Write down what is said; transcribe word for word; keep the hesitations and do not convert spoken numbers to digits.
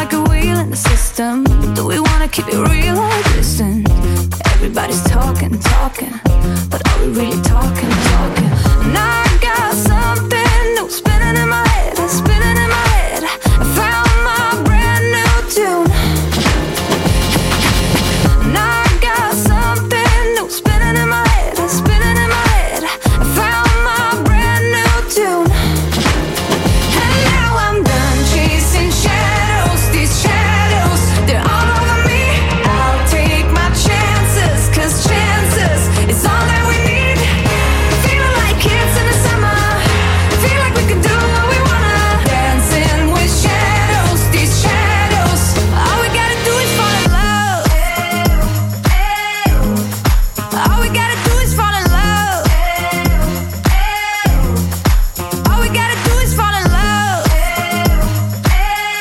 like a wheel in the system. Do we wanna keep it real or distant? Everybody's talking, talking, but are we really talking, talking? And I got something new spinning in my head, spinning in my head. I